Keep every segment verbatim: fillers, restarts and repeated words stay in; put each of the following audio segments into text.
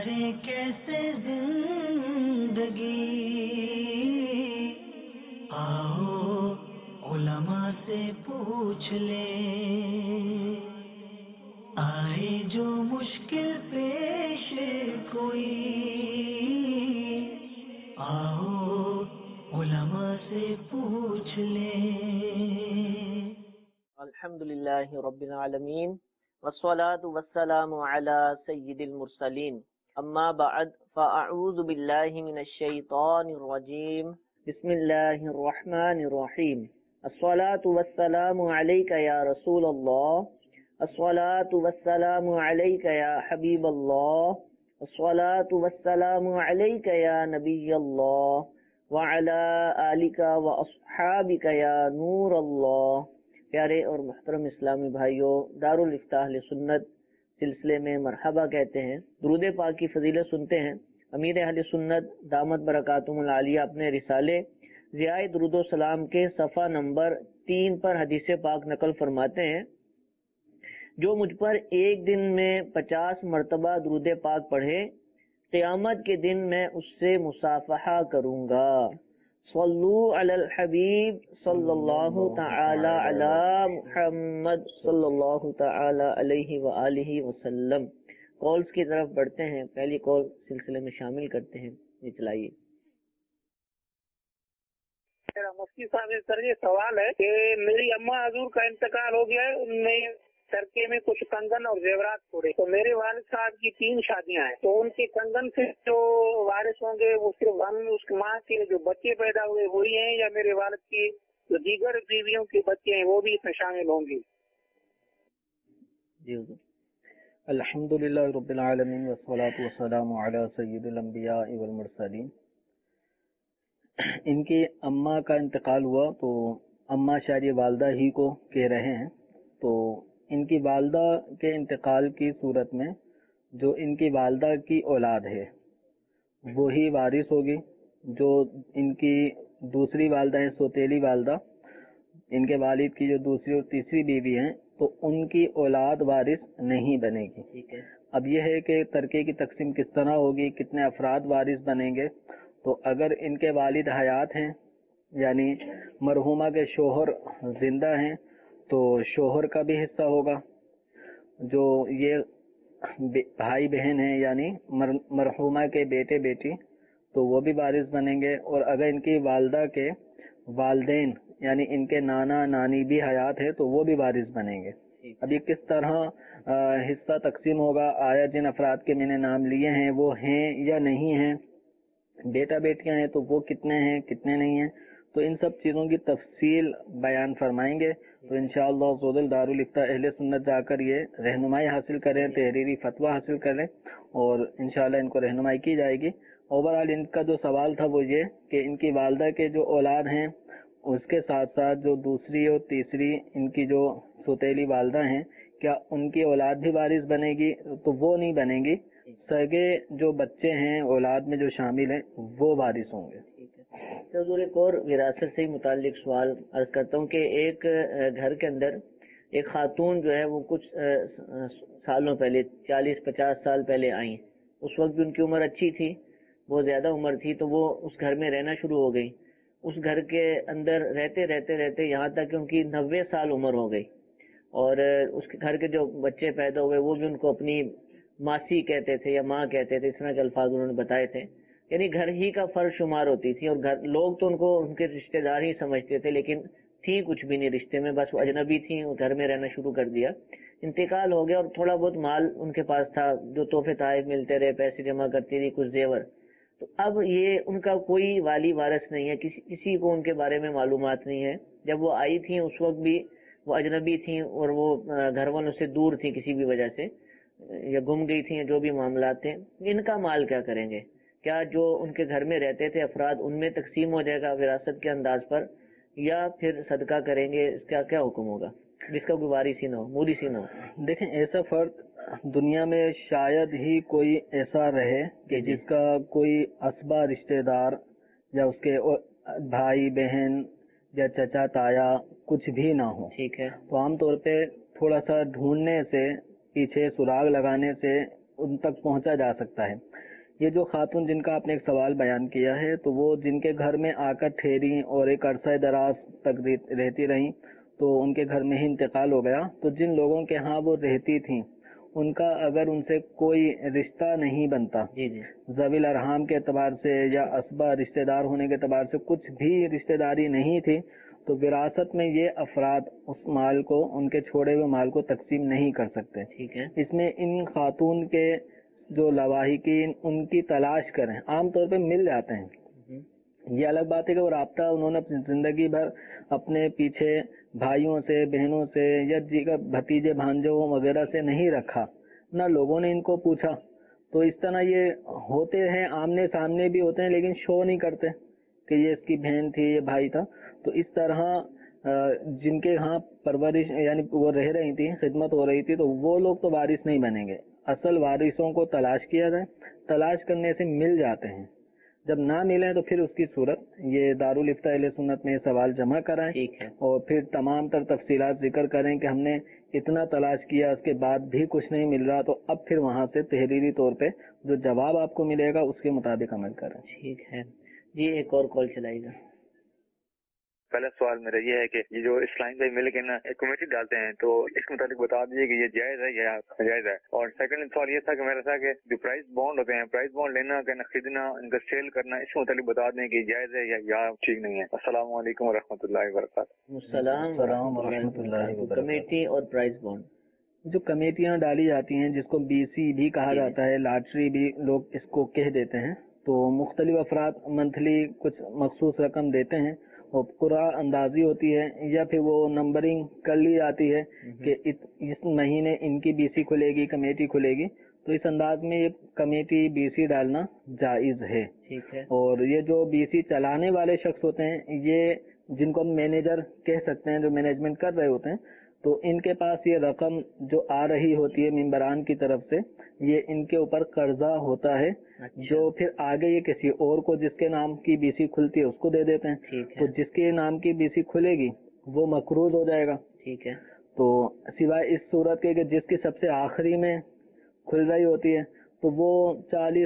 गुजारे कैसे जिंदगी, आओ उलमा से पूछ ले, आए जो मुश्किल पेश कोई, आओ उलमा से पूछ ले। الحمدللہ رب العالمین والصلاة والسلام على سید المرسلین اما بعد فاعوذ باللہ من الشیطان الرجیم بسم اللہ الرحمن الرحیم الصلاة والسلام علیک یا رسول اللہ، الصلاة والسلام علیک یا حبیب اللہ، الصلاة والسلام علیک یا نبی اللہ وعلی آلک واصحابک یا نور اللہ۔ پیارے اور محترم اسلامی بھائیوں، دارالفتاح اہل سنت سلسلے میں مرحبا کہتے ہیں، درود پاک کی فضیلت سنتے ہیں۔ امیر اہل سنت دامت برکاتہم العالیہ اپنے رسالے ضیاء درود و سلام کے صفحہ نمبر تین پر حدیث پاک نقل فرماتے ہیں، جو مجھ پر ایک دن میں پچاس مرتبہ درود پاک پڑھے، قیامت کے دن میں اس سے مصافحہ کروں گا۔ صلو علی الحبیب صلی اللہ تعالی علی محمد صلی اللہ تعالی علیہ وآلہ وسلم۔ کالز کی طرف بڑھتے ہیں، پہلی کال سلسلے میں شامل کرتے ہیں، یہ چلائیے۔ میرا مفتی صاحب سر یہ سوال ہے کہ میری اماں حضور کا انتقال ہو گیا ہے، ان میں ترکے میں کچھ کنگن اور زیورات چھوڑے، تو میرے والد صاحب کی تین شادیاں ہیں، تو ان کے کنگن سے جو وارث ہوں گے وہ صرف ہم اس کی ماں کے جو بچے پیدا ہوئے وہی ہیں، یا میرے والد کی جو دیگر بیویوں کے بچے ہیں وہ بھی اس میں شامل ہوں گے؟ جی الحمدللہ رب العالمین والصلاة والسلام علی سید الانبیاء والمرسلین۔ ان کی اماں کا انتقال ہوا تو اماں شاید یہ والدہ ہی کو کہہ رہے ہیں، تو ان کی والدہ کے انتقال کی صورت میں جو ان کی والدہ کی اولاد ہے وہی وارث ہوگی، جو ان کی دوسری والدہ ہیں سوتیلی والدہ، ان کے والد کی جو دوسری اور تیسری بیوی ہیں، تو ان کی اولاد وارث نہیں بنے گی۔ ٹھیک ہے، اب یہ ہے کہ ترکے کی تقسیم کس طرح ہوگی، کتنے افراد وارث بنیں گے۔ تو اگر ان کے والد حیات ہیں یعنی مرحومہ کے شوہر زندہ ہیں تو شوہر کا بھی حصہ ہوگا، جو یہ بھائی بہن ہیں یعنی مرحومہ کے بیٹے بیٹی تو وہ بھی وارث بنیں گے، اور اگر ان کی والدہ کے والدین یعنی ان کے نانا نانی بھی حیات ہے تو وہ بھی وارث بنیں گے۔ ابھی کس طرح حصہ تقسیم ہوگا، آیا جن افراد کے میں نے نام لیے ہیں وہ ہیں یا نہیں ہیں، بیٹا بیٹیاں ہیں تو وہ کتنے ہیں کتنے نہیں ہیں، تو ان سب چیزوں کی تفصیل بیان فرمائیں گے۔ تو انشاءاللہ فضل دارالفتاح اہل سنت جا کر یہ رہنمائی حاصل کریں، تحریری فتویٰ حاصل کریں، اور انشاءاللہ ان کو رہنمائی کی جائے گی۔ اوورآل ان کا جو سوال تھا وہ یہ کہ ان کی والدہ کے جو اولاد ہیں اس کے ساتھ ساتھ جو دوسری اور تیسری ان کی جو سوتیلی والدہ ہیں، کیا ان کی اولاد بھی وارث بنے گی؟ تو وہ نہیں بنے گی، سگے جو بچے ہیں اولاد میں جو شامل ہیں وہ وارث ہوں گے۔ حضور ایک اور وراثت سے متعلق سوال عرض کرتا ہوں کہ ایک گھر کے اندر ایک خاتون جو ہے وہ کچھ سالوں پہلے چالیس پچاس سال پہلے آئیں، اس وقت بھی ان کی عمر اچھی تھی، بہت زیادہ عمر تھی، تو وہ اس گھر میں رہنا شروع ہو گئی۔ اس گھر کے اندر رہتے رہتے رہتے یہاں تک کہ ان کی نوے سال عمر ہو گئی، اور اس کے گھر کے جو بچے پیدا ہوئے وہ بھی ان کو اپنی ماسی کہتے تھے یا ماں کہتے تھے، اس طرح کے الفاظ انہوں نے بتائے تھے، یعنی گھر ہی کا فرض شمار ہوتی تھی، اور گھر لوگ تو ان کو ان کے رشتہ دار ہی سمجھتے تھے، لیکن تھی کچھ بھی نہیں رشتے میں، بس وہ اجنبی تھیں، وہ گھر میں رہنا شروع کر دیا۔ انتقال ہو گیا اور تھوڑا بہت مال ان کے پاس تھا، جو تحفے تحائف ملتے رہے، پیسے جمع کرتی رہی، کچھ زیور، تو اب یہ ان کا کوئی والی وارث نہیں ہے، کسی کسی کو ان کے بارے میں معلومات نہیں ہے۔ جب وہ آئی تھیں اس وقت بھی وہ اجنبی تھیں اور وہ گھر والوں سے دور تھیں کسی بھی وجہ سے، یا گم گئی تھیں، جو بھی معاملات تھے، ان کا مال کیا کریں گے؟ کیا جو ان کے گھر میں رہتے تھے افراد ان میں تقسیم ہو جائے گا وراثت کے انداز پر، یا پھر صدقہ کریں گے؟ اس کا کیا حکم ہوگا جس کا کوئی وارث ہی نہ ہو، مورث ہی نہ ہو؟ دیکھیں، ایسا فرد دنیا میں شاید ہی کوئی ایسا رہے کہ جس کا کوئی اسبا رشتہ دار یا اس کے بھائی بہن یا چچا تایا کچھ بھی نہ ہو۔ ٹھیک ہے، تو عام طور پہ تھوڑا سا ڈھونڈنے سے، پیچھے سراغ لگانے سے ان تک پہنچا جا سکتا ہے. یہ جو خاتون جن کا آپ نے ایک سوال بیان کیا ہے تو وہ جن کے گھر میں آ کر ٹھہری اور ایک عرصہ دراز تک رہتی رہیں تو ان کے گھر میں ہی انتقال ہو گیا، تو جن لوگوں کے ہاں وہ رہتی تھیں ان کا اگر ان سے کوئی رشتہ نہیں بنتا، جی جی ذوی الارحام کے اعتبار سے یا اسبا رشتہ دار ہونے کے اعتبار سے کچھ بھی رشتہ داری نہیں تھی، تو وراثت میں یہ افراد اس مال کو، ان کے چھوڑے ہوئے مال کو تقسیم نہیں کر سکتے. ٹھیک ہے. اس میں ان خاتون کے جو لواحقین ان کی تلاش کریں، عام طور پہ مل جاتے ہیں. یہ الگ بات ہے کہ وہ رابطہ انہوں نے اپنی زندگی بھر اپنے پیچھے بھائیوں سے، بہنوں سے یا دیگر بھتیجے بھانجوں وغیرہ سے نہیں رکھا، نہ لوگوں نے ان کو پوچھا. تو اس طرح یہ ہوتے ہیں، آمنے سامنے بھی ہوتے ہیں لیکن شو نہیں کرتے کہ یہ اس کی بہن تھی، یہ بھائی تھا. تو اس طرح جن کے ہاں پرورش یعنی وہ رہ رہی تھی، خدمت ہو رہی تھی، تو وہ لوگ تو وارث نہیں بنیں گے. اصل وارثوں کو تلاش کیا جائے، تلاش کرنے سے مل جاتے ہیں. جب نہ ملیں تو پھر اس کی صورت یہ دارالفتاء اہل سنت میں سوال جمع کرائیں اور پھر تمام تر تفصیلات ذکر کریں کہ ہم نے اتنا تلاش کیا، اس کے بعد بھی کچھ نہیں مل رہا، تو اب پھر وہاں سے تحریری طور پہ جو جواب آپ کو ملے گا اس کے مطابق عمل کریں. ٹھیک ہے جی. ایک اور کال چلائے گا. پہلا سوال میرا یہ ہے کہ یہ جو اسلام بھائی مل کے نا ایک کمیٹی ڈالتے ہیں تو اس کے متعلق بتا دیجیے کہ یہ جائز ہے یا ناجائز ہے. اور سیکنڈ سوال یہ تھا کہ میرا تھا کہ جو پرائز بانڈ ہوتے ہیں، پرائز بانڈ لینا کہنا خریدنا، ان کا سیل کرنا، اس کے متعلق بتا دیں کہ جائز ہے یا یا ٹھیک نہیں ہے. السلام علیکم و رحمۃ اللہ وبرکاتہ. السلام ورحمۃ اللہ وبرکاتہ. کمیٹی اور پرائز بانڈ، جو کمیٹیاں ڈالی جاتی ہیں جس کو بی سی بھی کہا جاتا ہے، لاٹری بھی لوگ اس کو کہہ دیتے ہیں، تو مختلف افراد منتھلی کچھ مخصوص رقم دیتے ہیں اور قرعہ اندازی ہوتی ہے یا پھر وہ نمبرنگ کر لی جاتی ہے کہ اس مہینے ان کی بی سی کھلے گی، کمیٹی کھلے گی، تو اس انداز میں یہ کمیٹی بی سی ڈالنا جائز ہے. ٹھیک ہے. اور یہ جو بی سی چلانے والے شخص ہوتے ہیں، یہ جن کو ہم مینیجر کہہ سکتے ہیں، جو مینجمنٹ کر رہے ہوتے ہیں، تو ان کے پاس یہ رقم جو آ رہی ہوتی ہے ممبران کی طرف سے، یہ ان کے اوپر قرضہ ہوتا ہے جو پھر آگے یہ کسی اور کو جس کے نام کی بی سی کھلتی ہے اس کو دے دیتے ہیں. تو جس کے نام کی بی سی کھلے گی وہ مقروض ہو جائے گا. ٹھیک ہے. تو سوائے اس صورت کے کہ جس کی سب سے آخری میں کھل رہی ہوتی ہے تو وہ چالیس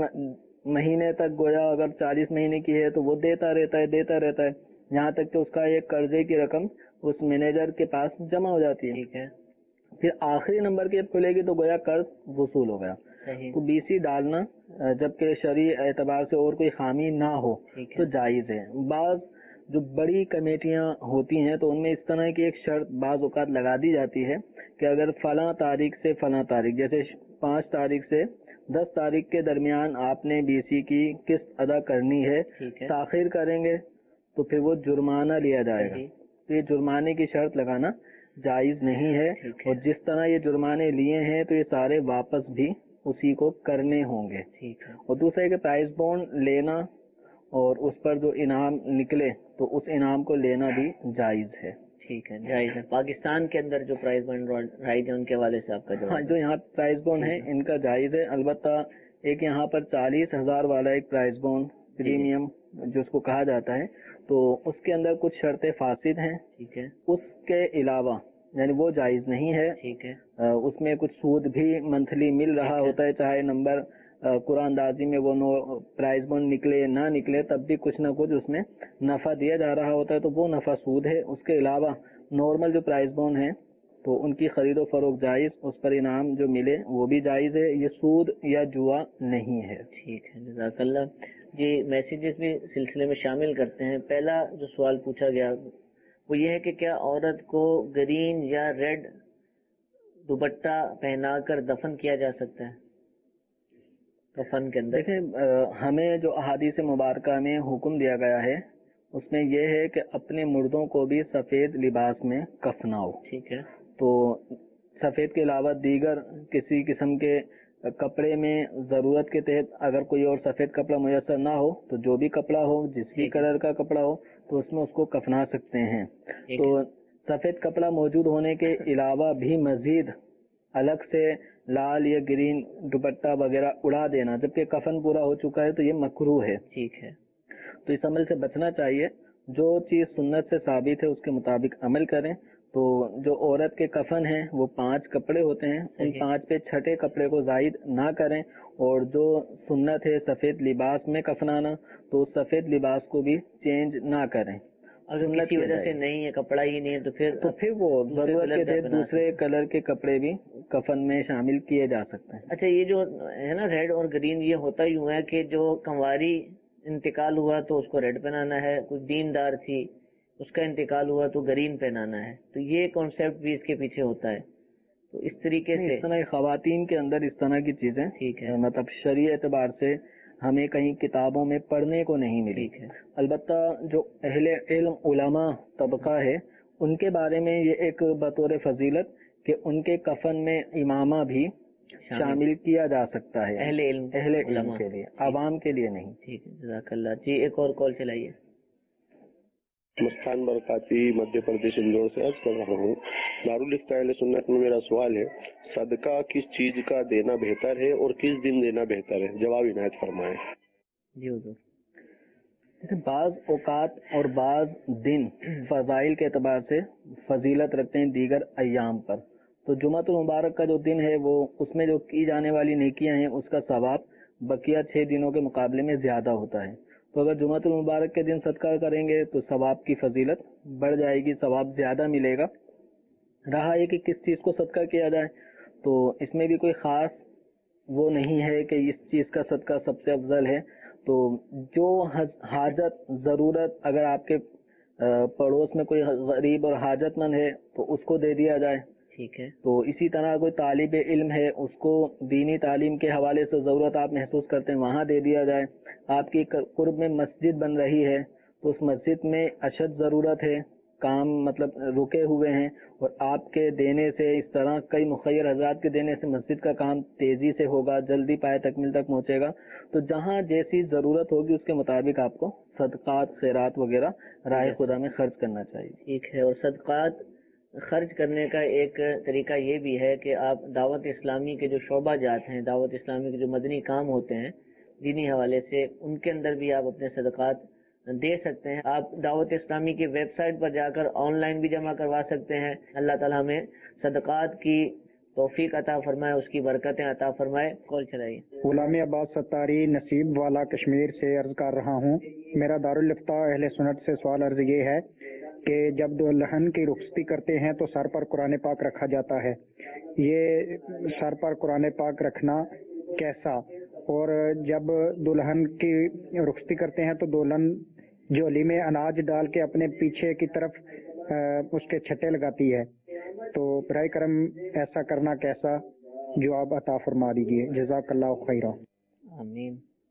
مہینے تک گویا اگر چالیس مہینے کی ہے تو وہ دیتا رہتا ہے دیتا رہتا ہے یہاں تک کہ اس کا ایک قرضے کی رقم اس مینیجر کے پاس جمع ہو جاتی ہے. ٹھیک ہے. پھر آخری نمبر کی کھلے گی تو گویا قرض وصول ہو گیا. تو بی سی ڈالنا جبکہ شرعی اعتبار سے اور کوئی خامی نہ ہو تو جائز ہے. بعض جو بڑی کمیٹیاں ہوتی ہیں تو ان میں اس طرح کی ایک شرط بعض اوقات لگا دی جاتی ہے کہ اگر فلاں تاریخ سے فلاں تاریخ، جیسے پانچ تاریخ سے دس تاریخ کے درمیان آپ نے بی سی کی قسط ادا کرنی ہے، تاخیر کریں گے تو پھر وہ جرمانہ لیا جائے گا. تو یہ جرمانے کی شرط لگانا جائز نہیں ہے، اور جس طرح یہ جرمانے لیے ہیں تو یہ سارے واپس بھی اسی کو کرنے ہوں گے. اور دوسرا ہے کہ پرائز بانڈ لینا اور اس پر جو انعام نکلے تو اس انعام کو لینا بھی جائز ہے. ٹھیک ہے، جائز ہے. پاکستان کے اندر جو پرائز بانڈ رائج ہے ان کے حوالے سے آپ کا جواب. ہاں، جو یہاں پرائز بانڈ ہے ان کا جائز ہے. البتہ ایک یہاں پر چالیس ہزار والا ایک پرائز بانڈ پریمیم جو اس کو کہا جاتا ہے، تو اس کے اندر کچھ شرطیں فاسد ہیں. ٹھیک ہے. اس کے علاوہ یعنی وہ جائز نہیں ہے. ٹھیک ہے. اس میں کچھ سود بھی منتھلی مل رہا ہوتا ہے، چاہے نمبر قرآن اندازی میں وہ نو پرائز بانڈ نکلے نہ نکلے تب بھی کچھ نہ کچھ اس میں نفع دیا جا رہا ہوتا ہے، تو وہ نفع سود ہے. اس کے علاوہ نارمل جو پرائز بانڈ ہیں تو ان کی خرید و فروخت جائز، اس پر انعام جو ملے وہ بھی جائز ہے. یہ سود یا جوا نہیں ہے. ٹھیک ہے، جزاک اللہ. جی، میسیجز بھی سلسلے میں شامل کرتے ہیں. پہلا جو سوال پوچھا گیا وہ یہ ہے کہ کیا عورت کو گرین یا ریڈ دوپٹہ پہنا کر دفن کیا جا سکتا ہے کفن کے اندر؟ دیکھیں، ہمیں جو احادیث مبارکہ میں حکم دیا گیا ہے اس میں یہ ہے کہ اپنے مردوں کو بھی سفید لباس میں کفناؤ. ٹھیک ہے. تو سفید کے علاوہ دیگر کسی قسم کے کپڑے میں ضرورت کے تحت اگر کوئی اور سفید کپڑا میسر نہ ہو تو جو بھی کپڑا ہو، جس بھی کلر کا کپڑا ہو، تو اس میں اس کو کفنا سکتے ہیں. تو سفید کپڑا موجود ہونے کے علاوہ بھی مزید الگ سے لال یا گرین دوپٹہ وغیرہ اڑا دینا جبکہ کفن پورا ہو چکا ہے تو یہ مکروہ ہے. ٹھیک ہے. تو اس عمل سے بچنا چاہیے. جو چیز سنت سے ثابت ہے اس کے مطابق عمل کریں. تو جو عورت کے کفن ہیں وہ پانچ کپڑے ہوتے ہیں، ان پانچ پہ چھٹے کپڑے کو زائد نہ کریں، اور جو سنت ہے سفید لباس میں کفنانا تو سفید لباس کو بھی چینج نہ کریں۔ اگر کسی وجہ سے نہیں ہے، کپڑا ہی نہیں ہے، تو پھر تو پھر وہ ضرورت کے تحت دوسرے کلر کے کپڑے بھی کفن میں شامل کیے جا سکتے ہیں۔ اچھا، یہ جو ہے نا ریڈ اور گرین، یہ ہوتا ہی ہوا ہے کہ جو کنواری انتقال ہوا تو اس کو ریڈ پہنانا ہے، کچھ دیندار تھی اس کا انتقال ہوا تو گرین پہنانا ہے، تو یہ کانسیپٹ بھی اس کے پیچھے ہوتا ہے۔ تو اس طریقے سے اس طرح خواتین کے اندر اس طرح کی چیزیں ٹھیک ہے، مطلب شرعی اعتبار سے ہمیں کہیں کتابوں میں پڑھنے کو نہیں ملی ہے۔ البتہ جو اہل علم علماء طبقہ ہے ان کے بارے میں یہ ایک بطور فضیلت کہ ان کے کفن میں امامہ بھی شامل کیا جا سکتا ہے، اہل علم اہل علم کے لیے، عوام کے لیے نہیں۔ ٹھیک ہے، جزاک اللہ۔ جی ایک اور کال چلائیے۔ مستان برکاتی مدھیہ پردیش انجور سے عرض کر رہا ہوں، دارالفتہ اہل سنت میں میرا سوال ہے، صدقہ کس چیز کا دینا بہتر ہے اور کس دن دینا بہتر ہے؟ جواب عنایت فرمائیں۔ جی حضور۔ بعض اوقات اور بعض دن فضائل کے اعتبار سے فضیلت رکھتے ہیں دیگر ایام پر، تو جمعۃ المبارک کا جو دن ہے وہ اس میں جو کی جانے والی نیکیاں ہیں اس کا ثواب بقیہ چھ دنوں کے مقابلے میں زیادہ ہوتا ہے۔ تو اگر جمعۃ المبارک کے دن صدقہ کریں گے تو ثواب کی فضیلت بڑھ جائے گی، ثواب زیادہ ملے گا۔ رہا ہے کہ کس چیز کو صدقہ کیا جائے، تو اس میں بھی کوئی خاص وہ نہیں ہے کہ اس چیز کا صدقہ سب سے افضل ہے۔ تو جو حاجت ضرورت اگر آپ کے پڑوس میں کوئی غریب اور حاجت مند ہے تو اس کو دے دیا جائے، ٹھیک ہے۔ تو اسی طرح کوئی طالب علم ہے اس کو دینی تعلیم کے حوالے سے ضرورت آپ محسوس کرتے ہیں وہاں دے دیا جائے۔ آپ کی قرب میں مسجد بن رہی ہے تو اس مسجد میں اشد ضرورت ہے، کام مطلب رکے ہوئے ہیں، اور آپ کے دینے سے اس طرح کئی مخیر حضرات کے دینے سے مسجد کا کام تیزی سے ہوگا، جلدی پائے تکمیل تک پہنچے گا۔ تو جہاں جیسی ضرورت ہوگی اس کے مطابق آپ کو صدقات خیرات وغیرہ راہ خدا میں خرچ کرنا چاہیے۔ ٹھیک ہے، اور صدقات خرچ کرنے کا ایک طریقہ یہ بھی ہے کہ آپ دعوت اسلامی کے جو شعبہ جات ہیں، دعوت اسلامی کے جو مدنی کام ہوتے ہیں دینی حوالے سے، ان کے اندر بھی آپ اپنے صدقات دے سکتے ہیں۔ آپ دعوت اسلامی کی ویب سائٹ پر جا کر آن لائن بھی جمع کروا سکتے ہیں۔ اللہ تعالیٰ ہمیں صدقات کی توفیق عطا فرمائے، اس کی برکتیں عطا فرمائے۔ کال چلائیے۔ غلام عباس ستاری نصیب والا کشمیر سے عرض کر رہا ہوں، میرا دارالفتہ اہل سنت سے سوال عرض یہ ہے کہ جب دلہن کی رخصتی کرتے ہیں تو سر پر قرآن پاک رکھا جاتا ہے، یہ سر پر قرآن پاک رکھنا کیسا؟ اور جب دلہن کی رخصتی کرتے ہیں تو دلہن جھولی میں اناج ڈال کے اپنے پیچھے کی طرف اس کے چھٹے لگاتی ہے، تو برائے کرم ایسا کرنا کیسا؟ جواب عطا فرما دیجیے، جزاک اللہ خیرہ۔ آمین۔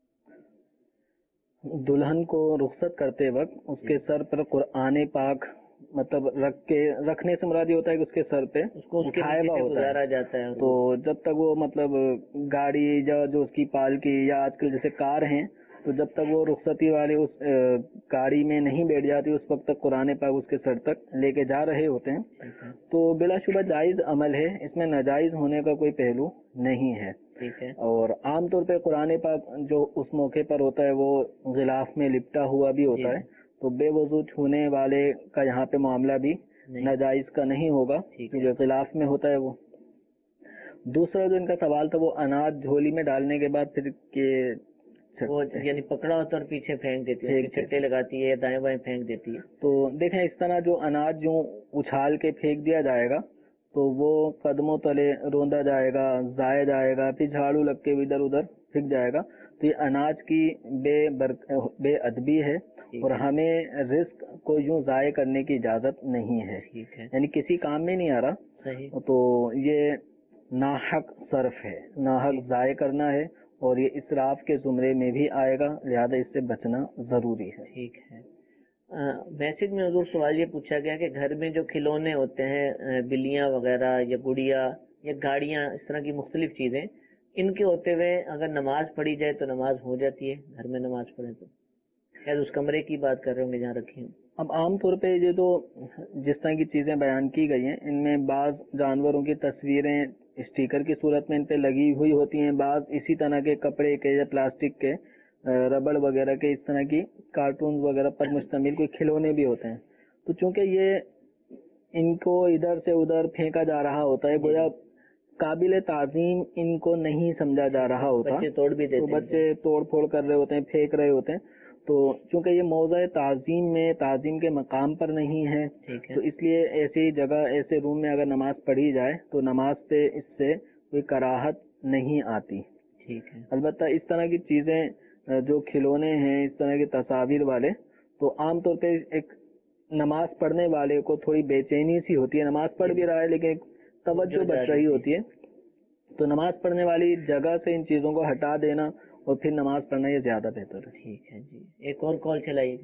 دلہن کو رخصت کرتے وقت اس کے سر پر قرآن پاک مطلب رکھ کے رکھنے سے مراد یہ ہوتا ہے کہ اس کے سر پہ اس کو اٹھایا ہوا ہوتا گزارا ہے، جاتا ہے۔ تو جب تک وہ مطلب گاڑی یا جو اس کی پالکی یا آج کل جیسے کار ہیں، تو جب تک وہ رخصتی والے اس گاڑی میں نہیں بیٹھ جاتی اس وقت تک قرآن پاک اس کے سر تک لے کے جا رہے ہوتے ہیں، تو بلا شبہ جائز عمل ہے، اس میں ناجائز ہونے کا کوئی پہلو نہیں ہے۔ ٹھیک ہے۔ اور عام طور پہ قرآن پاک جو اس موقع پر ہوتا ہے وہ غلاف میں لپٹا ہوا بھی ہوتا ہے، تو بے وضو چھونے والے کا یہاں پہ معاملہ بھی ناجائز کا نہیں ہوگا، جو غلاف میں ہوتا ہے وہ۔ دوسرا جو ان کا سوال تھا وہ اناج جھولی میں ڈالنے کے بعد پھر کہ وہ یعنی پکڑا ہوتا ہے اور پیچھے پھینک دیتی ہے، چھٹے لگاتی ہے، دائیں بائیں پھینک دیتی ہے۔ تو دیکھیں اس طرح جو اناج جو اچھال کے پھینک دیا جائے گا تو وہ قدموں تلے روندا جائے گا، ضائع جائے گا، پھر جھاڑو لگ کے ادھر ادھر پھینک جائے گا، تو یہ اناج کی بے برک بے ادبی ہے، اور ہمیں رزق کو یوں ضائع کرنے کی اجازت نہیں ہے، یعنی کسی کام میں نہیں آ رہا تو یہ ناحق صرف ہے، ناحق ضائع کرنا ہے، اور یہ اسراف کے زمرے میں بھی آئے گا، لہذا اس سے بچنا ضروری ہے۔ ٹھیک ہے۔ میسج میں حضور سوال یہ پوچھا گیا کہ گھر میں جو کھلونے ہوتے ہیں، بلیاں وغیرہ یا گڑیا یا گاڑیاں، اس طرح کی مختلف چیزیں، ان کے ہوتے ہوئے اگر نماز پڑھی جائے تو نماز ہو جاتی ہے؟ گھر میں نماز پڑھے تو شاید اس کمرے کی بات کر رہے ہوں گے جہاں رکھی ہوں۔ اب عام طور پہ یہ جو جس طرح کی چیزیں بیان کی گئی ہیں ان میں بعض جانوروں کی تصویریں اسٹیکر کی صورت میں ان پہ لگی ہوئی ہوتی ہیں، بعض اسی طرح کے کپڑے کے یا پلاسٹک کے، ربڑ وغیرہ کے اس طرح کی کارٹون وغیرہ پر مشتمل کوئی کھلونے بھی ہوتے ہیں۔ تو چونکہ یہ ان کو ادھر سے ادھر پھینکا جا رہا ہوتا ہے، گویا قابل تعظیم ان کو نہیں سمجھا جا رہا ہوتا، بچے توڑ بھی دیتے تو بچے توڑ پھوڑ کر رہے ہوتے ہیں، پھینک رہے ہوتے ہیں. تو چونکہ یہ موضوع تعظیم میں تعظیم کے مقام پر نہیں ہے، تو اس لیے ایسی جگہ ایسے روم میں اگر نماز پڑھی جائے تو نماز سے اس سے کوئی کراہت نہیں آتی. ٹھیک ہے. البتہ اس طرح کی چیزیں جو کھلونے ہیں، اس طرح کے تصاویر والے، تو عام طور پہ ایک نماز پڑھنے والے کو تھوڑی بے چینی سی ہوتی ہے. نماز پڑھ بھی رہا ہے لیکن ایک توجہ بچ رہی ہوتی ہے، تو نماز پڑھنے والی جگہ سے ان چیزوں کو ہٹا دینا اور پھر نماز پڑھنا یہ زیادہ بہتر ہے. ٹھیک ہے جی. ایک اور کال چلائیے.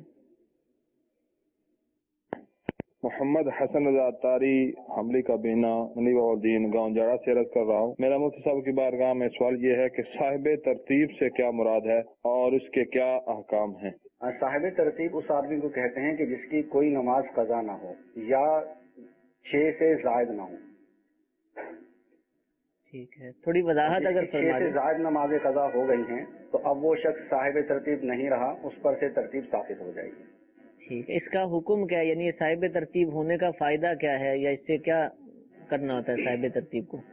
محمد حسن رضا تاری حملی کا بینا منی الدین گاؤں جاڑا سے عرض کر رہا ہوں. میرا مفتی صاحب کی بارگاہ میں سوال یہ ہے کہ صاحب ترتیب سے کیا مراد ہے اور اس کے کیا احکام ہیں؟ صاحب ترتیب اس آدمی کو کہتے ہیں کہ جس کی کوئی نماز قضا نہ ہو یا چھ سے زائد نہ ہو. ٹھیک ہے. تھوڑی وضاحت اگر فرما چھ سے زائد نمازیں قضا ہو گئی ہیں تو اب وہ شخص صاحب ترتیب نہیں رہا، اس پر سے ترتیب ثابت ہو جائے گی. ٹھیک ہے. اس کا حکم کیا ہے، یعنی صاحب ترتیب ہونے کا فائدہ کیا ہے، یا اس سے کیا کرنا ہوتا ہے صاحب ترتیب کو؟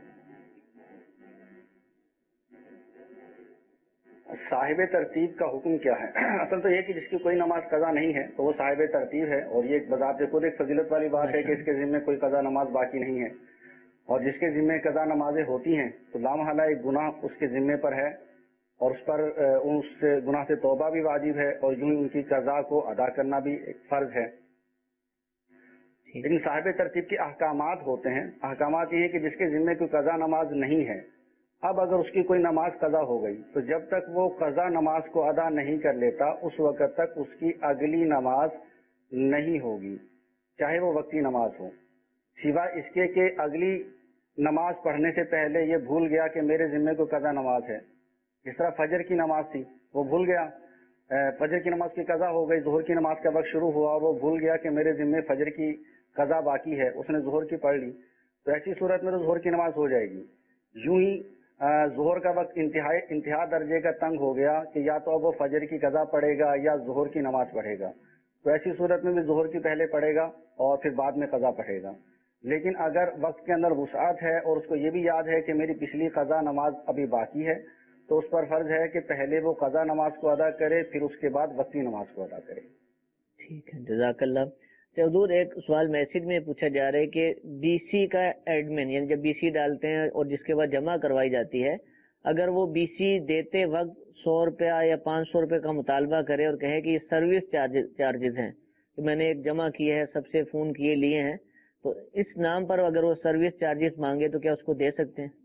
صاحب ترتیب کا حکم کیا ہے؟ اصل تو یہ کہ جس کی کوئی نماز قضا نہیں ہے تو وہ صاحب ترتیب ہے، اور یہ بذات خود ایک فضیلت والی بات ہے کہ اس کے ذمہ کوئی قضا نماز باقی نہیں ہے. اور جس کے ذمہ قضا نمازیں ہوتی ہیں تو لامحالہ ایک گناہ اس کے ذمہ پر ہے، اور اس پر اس گناہ سے توبہ بھی واجب ہے، اور یوں ان کی قضا کو ادا کرنا بھی ایک فرض ہے. لیکن صاحب ترتیب کے احکامات ہوتے ہیں. احکامات یہ ہے کہ جس کے ذمہ کوئی قضا نماز نہیں ہے، اب اگر اس کی کوئی نماز قضا ہو گئی تو جب تک وہ قضا نماز کو ادا نہیں کر لیتا اس وقت تک اس کی اگلی نماز نہیں ہوگی، چاہے وہ وقتی نماز ہو، سوائے اس کے کہ اگلی نماز پڑھنے سے پہلے یہ بھول گیا کہ میرے ذمہ کو قضا نماز ہے. جس طرح فجر کی نماز تھی، وہ بھول گیا، فجر کی نماز کی قضا ہو گئی، ظہر کی نماز کا وقت شروع ہوا، وہ بھول گیا کہ میرے ذمہ فجر کی قضا باقی ہے، اس نے ظہر کی پڑھ لی، تو ایسی صورت میں تو ظہر کی نماز ہو جائے گی. یوں ہی ظہر کا وقت انتہائی انتہا درجے کا تنگ ہو گیا کہ یا تو اب وہ فجر کی قضا پڑھے گا یا ظہر کی نماز پڑھے گا، تو ایسی صورت میں بھی ظہر کی پہلے پڑھے گا اور پھر بعد میں قضا پڑھے گا. لیکن اگر وقت کے اندر وسعت ہے اور اس کو یہ بھی یاد ہے کہ میری پچھلی قضا نماز ابھی باقی ہے، تو اس پر فرض ہے کہ پہلے وہ قضا نماز کو ادا کرے، پھر اس کے بعد وقتی نماز کو ادا کرے. ٹھیک ہے. جزاک اللہ. حضور ایک سوال میسج میں پوچھا جا رہا ہے کہ بی سی کا ایڈمن، یعنی جب بی سی ڈالتے ہیں اور جس کے بعد جمع کروائی جاتی ہے، اگر وہ بی سی دیتے وقت سو روپیہ یا پانچ سو روپے کا مطالبہ کرے اور کہے کہ یہ سروس چارجز ہیں کہ میں نے ایک جمع کیے ہیں، سب سے فون کیے لیے ہیں، تو اس نام پر اگر وہ سروس چارجز مانگے تو کیا اس کو دے سکتے ہیں؟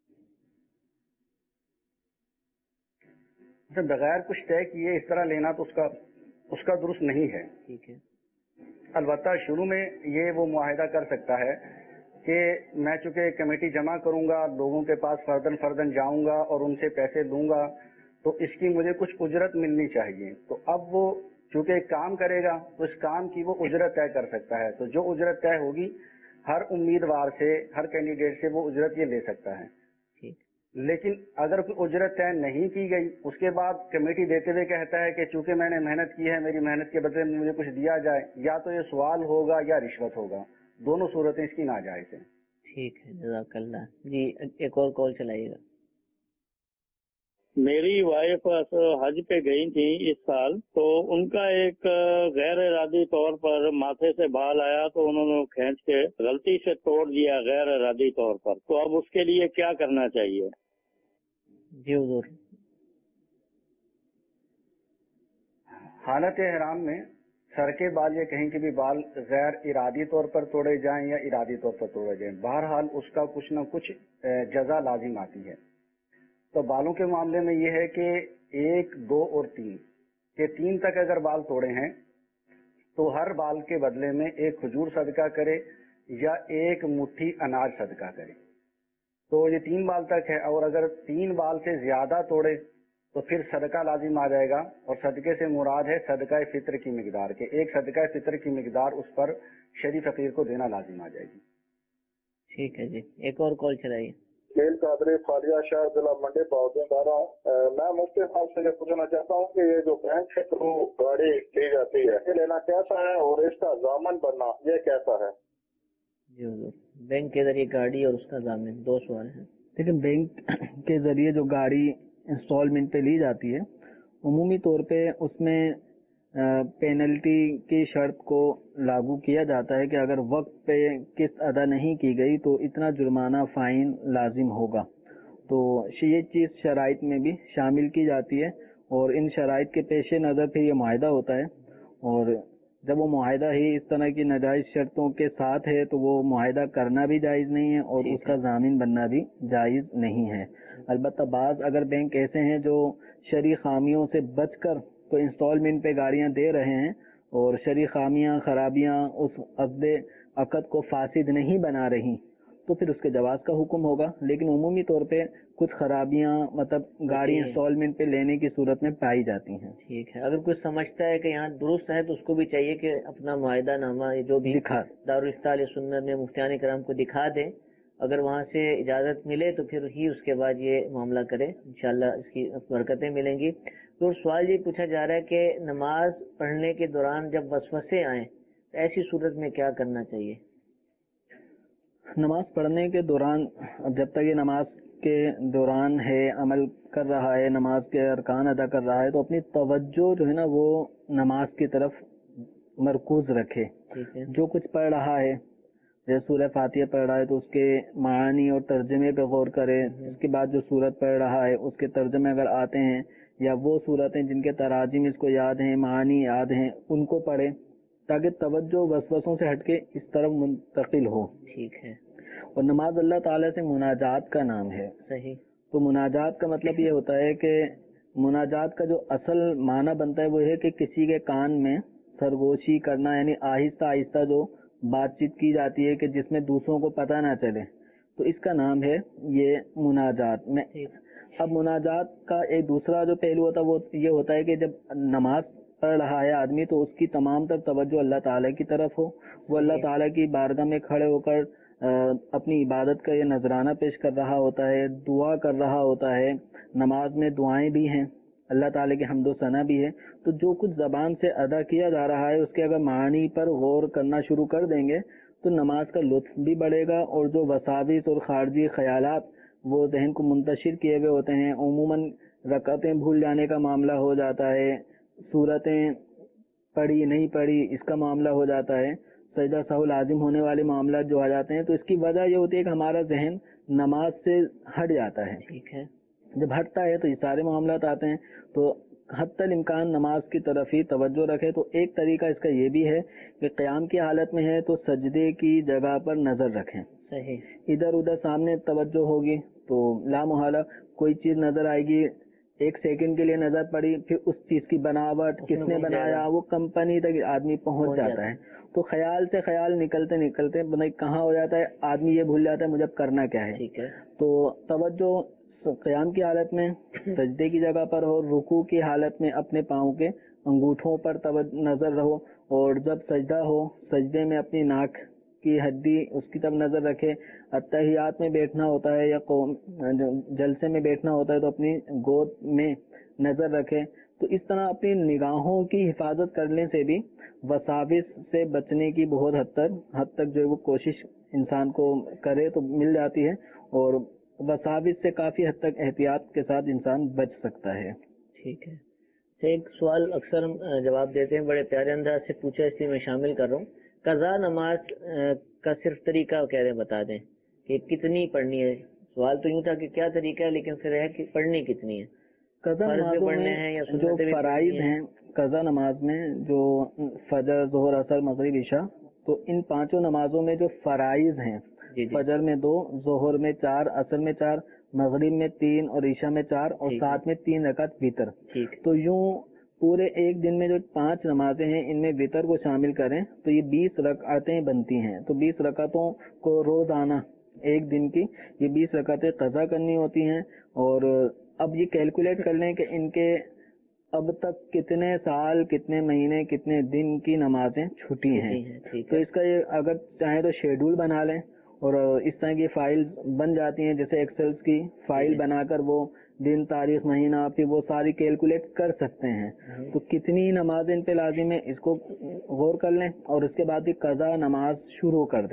بغیر کچھ طے کیے اس طرح لینا تو اس کا اس کا درست نہیں ہے. ٹھیک ہے. البتہ شروع میں یہ وہ معاہدہ کر سکتا ہے کہ میں چونکہ کمیٹی جمع کروں گا، لوگوں کے پاس فردن فردن جاؤں گا اور ان سے پیسے لوں گا، تو اس کی مجھے کچھ اجرت ملنی چاہیے. تو اب وہ چونکہ ایک کام کرے گا تو اس کام کی وہ اجرت طے کر سکتا ہے. تو جو اجرت طے ہوگی ہر امیدوار سے، ہر کینڈیڈیٹ سے وہ اجرت یہ لے سکتا ہے. لیکن اگر کوئی اجرت طے نہیں کی گئی، اس کے بعد کمیٹی دیتے ہوئے کہتا ہے کہ چونکہ میں نے محنت کی ہے، میری محنت کے بدلے میں مجھے کچھ دیا جائے، یا تو یہ سوال ہوگا یا رشوت ہوگا. دونوں صورتیں اس کی ناجائز ہیں. ٹھیک ہے. جزاک اللہ. جی ایک اور کال چلائیے گا. میری وائف حج پہ گئی تھی اس سال، تو ان کا ایک غیر ارادی طور پر ماتھے سے بال آیا تو انہوں نے کھینچ کے غلطی سے توڑ دیا غیر ارادی طور پر. تو اب اس کے لیے کیا کرنا چاہیے؟ جی حضور. حالت احرام میں سر کے بال یا کہیں کے بھی بال غیر ارادی طور پر توڑے جائیں یا ارادی طور پر توڑے جائیں، بہرحال اس کا کچھ نہ کچھ جزا لازم آتی ہے. تو بالوں کے معاملے میں یہ ہے کہ ایک، دو اور تین کے تین تک اگر بال توڑے ہیں تو ہر بال کے بدلے میں ایک کھجور صدقہ کرے یا ایک مٹھی اناج صدقہ کرے. تو یہ تین بال تک ہے، اور اگر تین بال سے زیادہ توڑے تو پھر صدقہ لازم آ جائے گا. اور صدقے سے مراد ہے صدقہ فطر کی مقدار کے، ایک صدقہ فطر کی مقدار اس پر شہری فقیر کو دینا لازم آ جائے گی. ٹھیک ہے جی. ایک اور کال چلائیے. میل قادری فالیہ شہر ضلع منڈی باؤدین کر رہا ہوں. میں مفتی صاحب سے یہ پوچھنا چاہتا ہوں کہ یہ جو بینک کے تھرو گاڑی لی جاتی ہے، یہ لینا کیسا ہے اور اس کا ضامن بننا یہ کیسا ہے؟ جی حضور، بینک کے ذریعے گاڑی اور اس کا ضامن، دو سوال ہیں۔ لیکن بینک کے ذریعے جو گاڑی انسٹالمنٹ پہ لی جاتی ہے عمومی طور پہ اس میں پینلٹی کی شرط کو لاگو کیا جاتا ہے کہ اگر وقت پہ قسط ادا نہیں کی گئی تو اتنا جرمانہ فائن لازم ہوگا، تو یہ چیز شرائط میں بھی شامل کی جاتی ہے اور ان شرائط کے پیش نظر پھر یہ معاہدہ ہوتا ہے، اور جب وہ معاہدہ ہی اس طرح کی ناجائز شرطوں کے ساتھ ہے تو وہ معاہدہ کرنا بھی جائز نہیں ہے اور اس کا ضامن بننا بھی جائز نہیں ہے۔ البتہ بعض اگر بینک ایسے ہیں جو شرعی خامیوں سے بچ کر تو انسٹالمنٹ پہ گاڑیاں دے رہے ہیں اور شرعی خامیاں خرابیاں اس عقد عقد کو فاسد نہیں بنا رہی تو پھر اس کے جواز کا حکم ہوگا، لیکن عمومی طور پہ کچھ خرابیاں مطلب گاڑی انسٹالمنٹ پہ لینے کی صورت میں پائی جاتی ہیں۔ ٹھیک ہے، اگر کوئی سمجھتا ہے کہ یہاں درست ہے تو اس کو بھی چاہیے کہ اپنا معاہدہ نامہ جو بھی دارالفتاء علیہ سنت میں مفتیان کرام کو دکھا دے، اگر وہاں سے اجازت ملے تو پھر ہی اس کے بعد یہ معاملہ کرے، انشاءاللہ اس کی برکتیں ملیں گی۔ تو سوال یہ پوچھا جا رہا ہے کہ نماز پڑھنے کے دوران جب وسوسے آئیں تو ایسی صورت میں کیا کرنا چاہیے؟ نماز پڑھنے کے دوران جب تک یہ نماز کے دوران ہے، عمل کر رہا ہے، نماز کے ارکان ادا کر رہا ہے، تو اپنی توجہ جو ہے نا وہ نماز کی طرف مرکوز رکھے۔ جو کچھ پڑھ رہا ہے جیسے سورہ فاتحہ پڑھ رہا ہے تو اس کے معانی اور ترجمے پہ غور کرے، اس کے بعد جو سورت پڑھ رہا ہے اس کے ترجمے اگر آتے ہیں یا وہ سورتیں جن کے تراجم اس کو یاد ہیں، معانی یاد ہیں، ان کو پڑھے تاکہ توجہ وسوسوں سے ہٹ کے اس طرف منتقل ہو۔ ٹھیک ہے۔ اور نماز اللہ تعالیٰ سے مناجات کا نام ہے۔ صحیح۔ تو مناجات کا مطلب یہ ہوتا ہے کہ مناجات کا جو اصل معنی بنتا ہے وہ ہے کہ کسی کے کان میں سرگوشی کرنا، یعنی آہستہ آہستہ جو بات چیت کی جاتی ہے کہ جس میں دوسروں کو پتہ نہ چلے، تو اس کا نام ہے یہ مناجات میں۔ اب مناجات کا ایک دوسرا جو پہلو ہوتا ہے وہ یہ ہوتا ہے کہ جب نماز پڑھ رہا ہے آدمی تو اس کی تمام تر توجہ اللہ تعالیٰ کی طرف ہو، وہ اللہ تعالیٰ کی بارگاہ میں کھڑے ہو کر اپنی عبادت کا یہ نذرانہ پیش کر رہا ہوتا ہے، دعا کر رہا ہوتا ہے، نماز میں دعائیں بھی ہیں، اللہ تعالیٰ کی حمد و ثنا بھی ہے، تو جو کچھ زبان سے ادا کیا جا رہا ہے اس کے اگر معانی پر غور کرنا شروع کر دیں گے تو نماز کا لطف بھی بڑھے گا، اور جو وساوس اور خارجی خیالات وہ ذہن کو منتشر کیے ہوئے ہوتے ہیں، عموماً رکعتیں بھول جانے کا معاملہ ہو جاتا ہے، سورتیں پڑھی نہیں پڑھی اس کا معاملہ ہو جاتا ہے، سجدہ سہو لازم ہونے والے معاملات جو آ جاتے ہیں، تو اس کی وجہ یہ ہوتی ہے کہ ہمارا ذہن نماز سے ہٹ جاتا ہے۔ ٹھیک ہے۔ جب ہٹتا ہے تو یہ سارے معاملات آتے ہیں، تو حتی الامکان نماز کی طرف ہی توجہ رکھے۔ تو ایک طریقہ اس کا یہ بھی ہے کہ قیام کی حالت میں ہے تو سجدے کی جگہ پر نظر رکھیں۔ صحیح۔ ادھر ادھر سامنے توجہ ہوگی تو لا محالہ کوئی چیز نظر آئے گی، ایک سیکنڈ کے لیے نظر پڑی، پھر اس چیز کی بناوٹ کس نے بنایا وہ کمپنی تک آدمی پہنچ جاتا ہے، تو خیال سے خیال نکلتے نکلتے کہاں ہو جاتا ہے، آدمی یہ بھول جاتا ہے مجھے کرنا کیا ہے۔ ٹھیک ہے۔ تو توجہ قیام کی حالت میں سجدے کی جگہ پر ہو، رکوع کی حالت میں اپنے پاؤں کے انگوٹھوں پر نظر رہو، اور جب سجدہ ہو سجدے میں اپنی ناک کی ہڈی اس کی طرف نظر رکھے، اتحیات میں بیٹھنا ہوتا ہے یا جلسے میں بیٹھنا ہوتا ہے تو اپنی گود میں نظر رکھے۔ تو اس طرح اپنی نگاہوں کی حفاظت کرنے سے بھی وساوس سے بچنے کی بہت حد تک حد تک جو وہ کوشش انسان کو کرے تو مل جاتی ہے، اور وساوس سے کافی حد تک احتیاط کے ساتھ انسان بچ سکتا ہے۔ ٹھیک ہے۔ ایک سوال اکثر ہم جواب دیتے ہیں، بڑے پیارے انداز سے پوچھا، اس لیے میں شامل کر رہا ہوں۔ قضا نماز کا صرف طریقہ کہہ رہے بتا دیں کہ کتنی پڑھنی ہے؟ سوال تو یوں تھا کہ کیا طریقہ ہے، لیکن پھر ہے کہ پڑھنی کتنی ہے؟ قضا نمازوں میں جو فرائض ہیں، قضا نماز میں جو فجر، ظہر، عصر، مغرب، عشاء، تو ان پانچوں نمازوں میں جو فرائض ہیں، فجر میں دو، ظہر میں چار، عصر میں چار، مغرب میں تین اور عشاء میں چار، اور ساتھ میں تین رکعت وتر۔ تو یوں پورے ایک دن میں جو پانچ نمازیں ہیں ان میں وتر کو شامل کریں تو یہ بیس رکعتیں بنتی ہیں۔ تو بیس رکعتوں کو روزانہ ایک دن کی یہ بیس رکعتیں قضا کرنی ہوتی ہیں، اور اب یہ کیلکولیٹ کر لیں کہ ان کے اب تک کتنے سال، کتنے مہینے، کتنے دن کی نمازیں چھٹی ہیں۔ تو اس کا یہ اگر چاہیں تو شیڈول بنا لیں، اور اس طرح کی فائل بن جاتی ہیں جیسے ایکسلز کی فائل بنا کر وہ دن، تاریخ، مہینہ پھر وہ ساری کیلکولیٹ کر سکتے ہیں۔ تو کتنی نمازیں ان پہ لازم ہے اس کو غور کر لیں، اور اس کے بعد ہی قضا نماز شروع کر دیں۔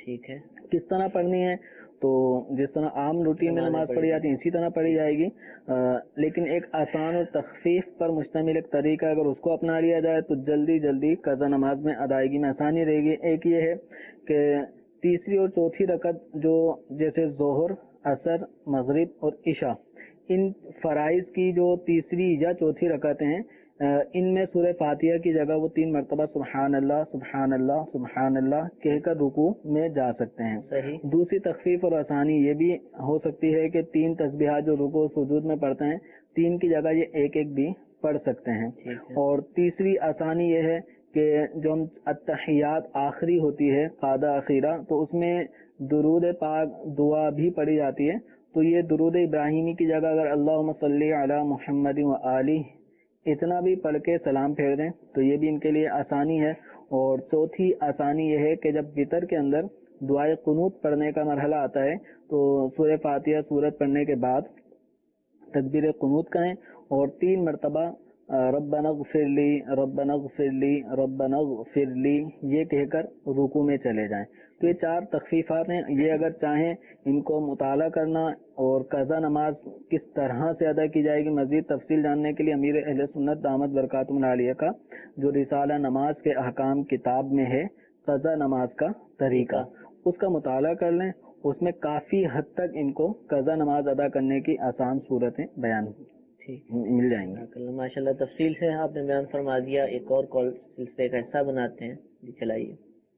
ٹھیک ہے. کس طرح پڑھنی ہے؟ تو جس طرح عام روٹین میں نماز پڑھی جاتی ہے اسی طرح پڑھی جائے گی، لیکن ایک آسان اور تخفیف پر مشتمل ایک طریقہ اگر اس کو اپنا لیا جائے تو جلدی جلدی قضا نماز میں ادائیگی میں آسانی رہے گی. ایک یہ ہے کہ تیسری اور چوتھی رکعت جو جیسے ظہر، عصر، مغرب اور عشاء، ان فرائض کی جو تیسری یا چوتھی رکعتیں ہیں ان میں سورہ فاتحہ کی جگہ وہ تین مرتبہ سبحان اللہ سبحان اللہ سبحان اللہ کہہ کر رکوع میں جا سکتے ہیں. صحیح. دوسری تخفیف اور آسانی یہ بھی ہو سکتی ہے کہ تین تسبیحات جو رکوع و سجود میں پڑھتے ہیں تین کی جگہ یہ ایک ایک بھی پڑھ سکتے ہیں. اور تیسری آسانی یہ ہے کہ جو ہم التحیات آخری ہوتی ہے قادہ اخیرہ تو اس میں درود پاک دعا بھی پڑھی جاتی ہے، تو یہ درود ابراہیمی کی جگہ اگر اللہم صلی علی محمد و آلہ اتنا بھی پڑھ کے سلام پھیر دیں تو یہ بھی ان کے لیے آسانی ہے. اور چوتھی آسانی یہ ہے کہ جب وتر کے اندر دعائے قنوت پڑھنے کا مرحلہ آتا ہے تو سورہ فاتحہ سورت پڑھنے کے بعد تکبیر قنوت کریں اور تین مرتبہ ربنا اغفر لی ربنا اغفر لی ربنا اغفر لی یہ کہہ کر رکوع میں چلے جائیں. تو یہ چار تخفیفات ہیں، یہ اگر چاہیں ان کو مطالعہ کرنا اور قضا نماز کس طرح سے ادا کی جائے گی مزید تفصیل جاننے کے لیے امیر اہل سنت دامت برکاتہم العالیہ کا جو رسالہ نماز کے احکام کتاب میں ہے قضا نماز کا طریقہ اس کا مطالعہ کر لیں، اس میں کافی حد تک ان کو قضا نماز ادا کرنے کی آسان صورتیں بیان مل جائیں گی. ماشاء اللہ تفصیل سے آپ نے بیان فرما دیا. ایک اور کال سلسلے کا حصہ بناتے ہیں، جی چلائیے.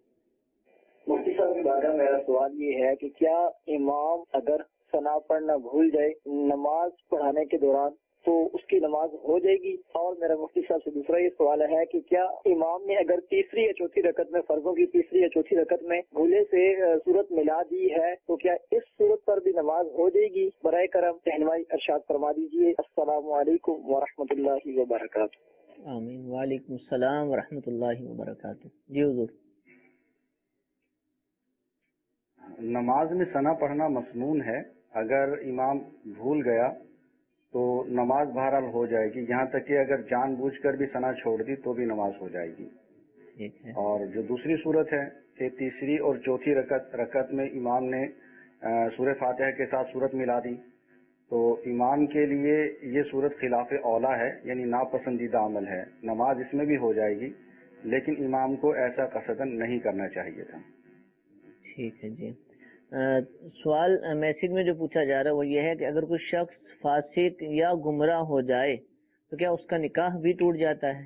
مفتی صاحب کی بارگاہ میرا سوال یہ ہے کہ کیا امام اگر ثنا پڑھنا بھول جائے نماز پڑھانے کے دوران تو اس کی نماز ہو جائے گی؟ اور میرا مفتی صاحب سے دوسرا یہ سوال ہے کہ کیا امام نے اگر تیسری یا چوتھی رکعت میں فرضوں کی تیسری یا چوتھی رکعت میں بھولے سے صورت ملا دی ہے تو کیا اس صورت پر بھی نماز ہو جائے گی؟ برائے کرم رہنمائی ارشاد فرما دیجیے. السلام علیکم ورحمۃ اللہ وبرکاتہ. آمین. وعلیکم السلام ورحمۃ اللہ وبرکاتہ. جی حضور. نماز میں ثنا پڑھنا مسنون ہے، اگر امام بھول گیا تو نماز بہرحال ہو جائے گی، یہاں تک کہ اگر جان بوجھ کر بھی ثنا چھوڑ دی تو بھی نماز ہو جائے گی. اور جو دوسری صورت ہے کہ تیسری اور چوتھی رکعت رکعت میں امام نے سورہ فاتحہ کے ساتھ صورت ملا دی تو امام کے لیے یہ صورت خلاف اولا ہے، یعنی ناپسندیدہ عمل ہے. نماز اس میں بھی ہو جائے گی لیکن امام کو ایسا قصدن نہیں کرنا چاہیے تھا. ٹھیک ہے جی. سوال میسج میں جو پوچھا جا رہا ہے وہ یہ ہے کہ اگر کوئی شخص فاسق یا گمراہ ہو جائے تو کیا اس کا نکاح بھی ٹوٹ جاتا ہے؟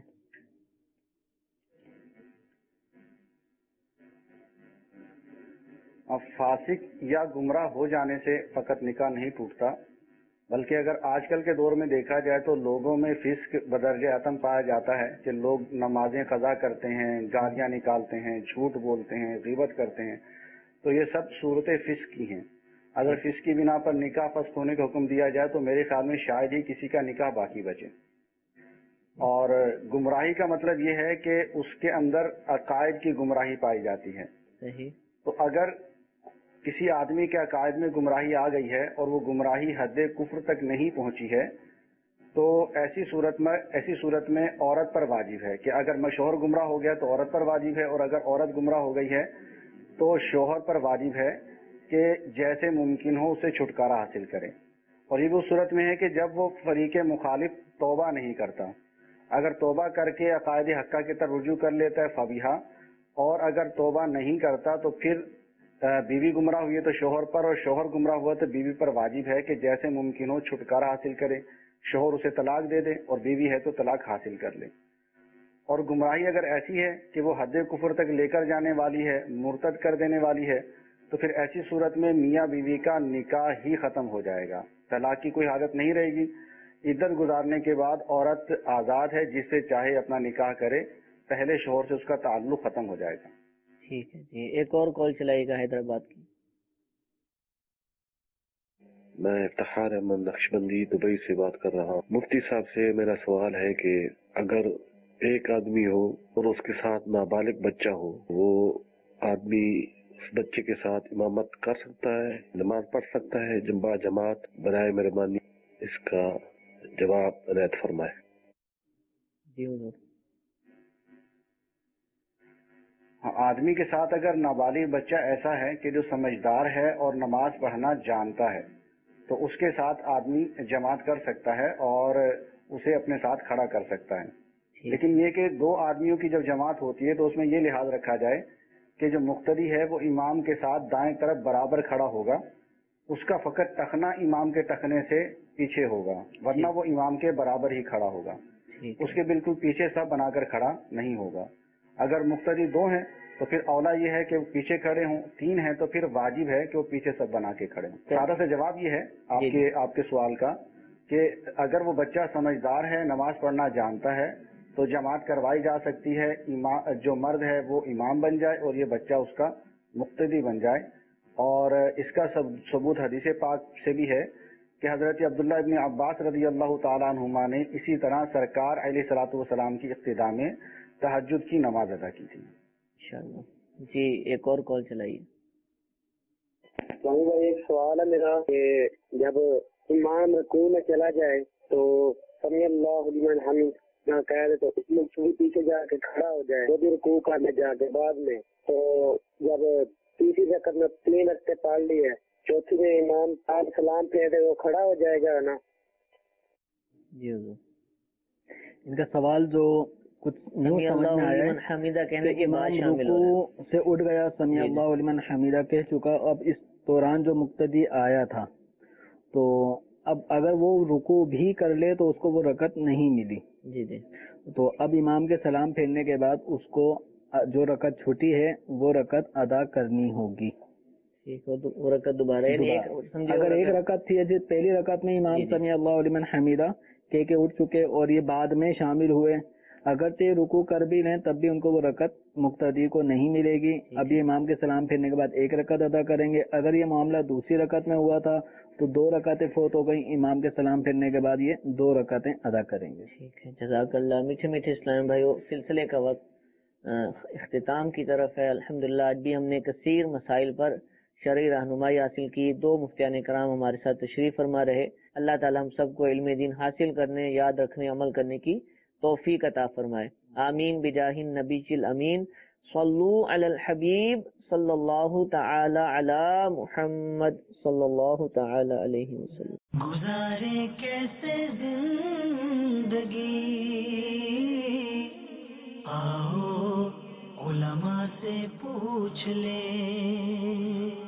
اب فاسق یا گمراہ ہو جانے سے فقط نکاح نہیں ٹوٹتا، بلکہ اگر آج کل کے دور میں دیکھا جائے تو لوگوں میں فسق بدرجہ عتم پایا جاتا ہے کہ لوگ نمازیں قضا کرتے ہیں، گالیاں نکالتے ہیں، جھوٹ بولتے ہیں، غیبت کرتے ہیں، تو یہ سب صورتیں فسق کی ہیں. اگر فسق کی بنا پر نکاح فسخ ہونے کا حکم دیا جائے تو میرے خیال میں شاید ہی کسی کا نکاح باقی بچے. اور گمراہی کا مطلب یہ ہے کہ اس کے اندر عقائد کی گمراہی پائی جاتی ہے. صحیح. تو اگر کسی آدمی کے عقائد میں گمراہی آ گئی ہے اور وہ گمراہی حد کفر تک نہیں پہنچی ہے تو ایسی صورت میں ایسی صورت میں عورت پر واجب ہے کہ اگر میں شوہر گمراہ ہو گیا تو عورت پر واجب ہے، اور اگر عورت گمراہ ہو گئی ہے تو شوہر پر واجب ہے کہ جیسے ممکن ہو اسے چھٹکارا حاصل کرے. اور یہ وہ صورت میں ہے کہ جب وہ فریق مخالف توبہ نہیں کرتا. اگر توبہ کر کے عقائد حقہ کی طرف رجوع کر لیتا ہے فبیہا، اور اگر توبہ نہیں کرتا تو پھر بیوی گمراہ ہوئی ہے تو شوہر پر، اور شوہر گمراہ ہوا تو بیوی پر واجب ہے کہ جیسے ممکن ہو چھٹکارا حاصل کرے، شوہر اسے طلاق دے دے اور بیوی ہے تو طلاق حاصل کر لے. اور گمراہی اگر ایسی ہے کہ وہ حد کفر تک لے کر جانے والی ہے، مرتد کر دینے والی ہے، تو پھر ایسی صورت میں میاں بیوی کا نکاح ہی ختم ہو جائے گا، طلاق کی کوئی حالت نہیں رہے گی. عدت گزارنے کے بعد عورت آزاد ہے، جس سے چاہے اپنا نکاح کرے، پہلے شوہر سے اس کا تعلق ختم ہو جائے گا. ٹھیک ہے جی. ایک اور کال چلائے گا حیدرآباد کی. میں افتخار احمد نقشبندی دبئی سے بات کر رہا ہوں. مفتی صاحب سے میرا سوال ہے کہ اگر ایک آدمی ہو اور اس کے ساتھ نابالغ بچہ ہو، وہ آدمی اس بچے کے ساتھ امامت کر سکتا ہے، نماز پڑھ سکتا ہے جمع جماعت؟ برائے مہربانی اس کا جواب عنایت فرمائے. جی حضور. آدمی کے ساتھ اگر نابالغ بچہ ایسا ہے کہ جو سمجھدار ہے اور نماز پڑھنا جانتا ہے تو اس کے ساتھ آدمی جماعت کر سکتا ہے اور اسے اپنے ساتھ کھڑا کر سکتا ہے۔ لیکن یہ کہ دو آدمیوں کی جب جماعت ہوتی ہے تو اس میں یہ لحاظ رکھا جائے کہ جو مقتدی ہے وہ امام کے ساتھ دائیں طرف برابر کھڑا ہوگا، اس کا فقط ٹخنا امام کے ٹخنے سے پیچھے ہوگا، ورنہ وہ امام کے برابر ہی کھڑا ہوگا، اس کے بالکل پیچھے سب بنا کر کھڑا نہیں ہوگا۔ اگر مقتدی دو ہیں تو پھر اولا یہ ہے کہ وہ پیچھے کھڑے ہوں، تین ہیں تو پھر واجب ہے کہ وہ پیچھے سب بنا کے کھڑے ہوں۔ سادہ سے جواب یہ ہے آپ کے آپ کے سوال کا کہ اگر وہ بچہ سمجھدار ہے، نماز پڑھنا جانتا ہے تو جماعت کروائی جا سکتی ہے، جو مرد ہے وہ امام بن جائے اور یہ بچہ اس کا مقتدی بن جائے۔ اور اس کا ثبوت حدیث پاک سے بھی ہے کہ حضرت عبداللہ ابن عباس رضی اللہ تعالیٰ عنہما نے اسی طرح سرکار علیہ الصلوۃ والسلام کی اقتداء میں تہجد کی نماز ادا کی تھی۔ انشاءاللہ جی ایک اور کال چلائیے۔ بھائی ایک سوال ہے میرا کہ جب امام رکوع میں چلا جائے تو سمیع اللہ لمن حمید نہ کہہ دے تو اس میں پیچھے جا کے کھڑا ہو جائے، وہ بھی رکوع کرنے جا کے بعد میں، تو جب تیسری رکعت میں تین رکعتیں پڑھ لی ہے، چوتھی میں امام آج سلام پھیر دے وہ کھڑا ہو جائے گا نا؟ جی حضور ان کا سوال جو کچھ نہیں سمجھ میں آیا حمیدہ کہنے کے بعد شامل رکوع سے اٹھ گیا، سمیع اللہ لمن حمیدہ کہہ چکا، اب اس دوران جو مقتدی آیا تھا تو اب اگر وہ رکوع بھی کر لے تو اس کو وہ رکعت نہیں ملی، جی جی تو اب امام کے سلام پھیرنے کے بعد اس کو جو رکعت چھوٹی ہے وہ رکعت ادا کرنی ہوگی۔ وہ رکعت دوبارہ اگر ایک رکعت تھی، جس پہلی رکعت میں امام سمیع اللہ لمن حمیدہ کہہ کے اٹھ چکے اور یہ بعد میں شامل ہوئے، اگرچہ رکوع کر بھی لیں تب بھی ان کو وہ رکعت مقتدی کو نہیں ملے گی۔ اب یہ امام کے سلام پھیرنے کے بعد ایک رکعت ادا کریں گے۔ اگر یہ معاملہ دوسری رکعت میں ہوا تھا تو دو رکعتیں فوت ہو گئیں، امام کے سلام پھیرنے کے بعد یہ دو رکعتیں ادا کریں گے۔ ٹھیک ہے، جزاک اللہ۔ میٹھے میٹھے اسلام بھائیو، سلسلے کا وقت اختتام کی طرف ہے۔ الحمدللہ آج بھی ہم نے کثیر مسائل پر شرعی رہنمائی حاصل کی۔ دو مفتیان کرام ہمارے ساتھ تشریف فرما رہے۔ اللہ تعالی ہم سب کو علم دین حاصل کرنے، یاد رکھنے، عمل کرنے کی توفیق عطا فرمائے۔ آمین بجاہ النبی الامین۔ صلو علی الحبیب صلی اللہ تعالی علی محمد صلی اللہ تعالی علیہ وسلم۔ گزارے کیسے زندگی، آؤ علماء سے پوچھ لیں۔